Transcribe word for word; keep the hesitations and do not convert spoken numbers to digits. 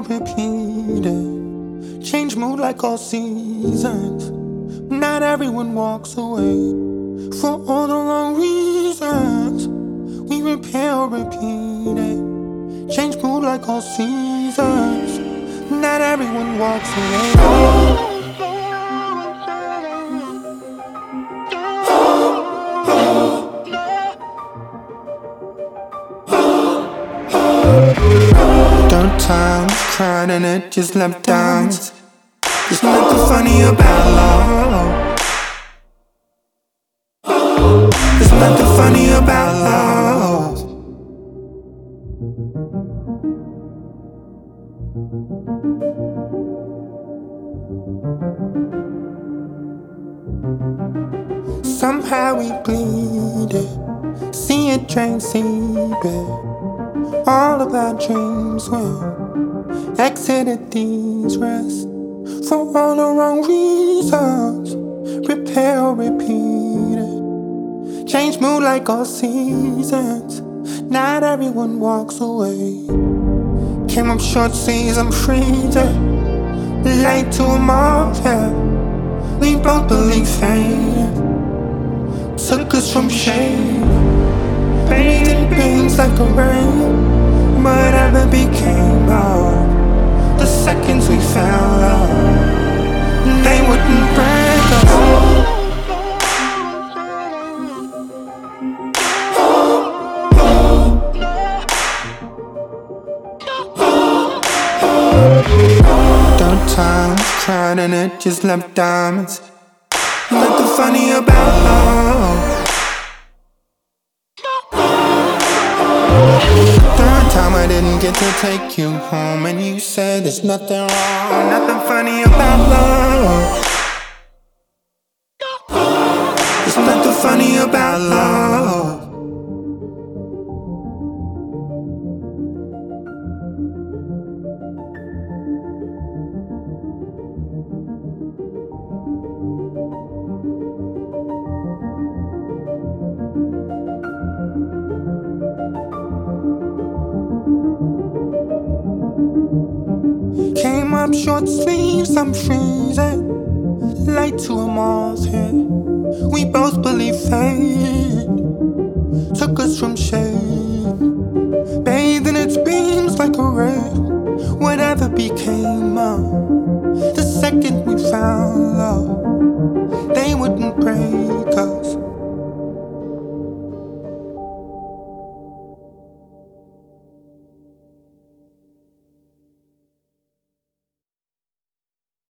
repeated. Change mood like all seasons. Not everyone walks away for all the wrong reasons. We repair or repeat it. Change mood like all seasons. Not everyone walks away. Third time, cried and it just left diamonds. There's nothing funny about love. There's nothing funny about love. Somehow we bleed it. See it drain, see it. All of our dreams will exited these rests for all the wrong reasons. Repair or repeat it. Change mood like all seasons. Not everyone walks away. Came up short seas, I'm freezing. Late to a market. We both believe fate took us from shade. Bathed in beams like a rain. Whatever became of the seconds we fell love, they wouldn't break us. Third time, cried and it just left diamonds. Nothing funny about love. Third time I didn't get to take you home, and you said there's nothing wrong, nothing funny about love. There's nothing funny about love. Came up short sleeves, I'm freezing. Light to a moth here. We both believe fate took us from shade. Bathed in its beams like a ray. Whatever became of the second we found love, they wouldn't break.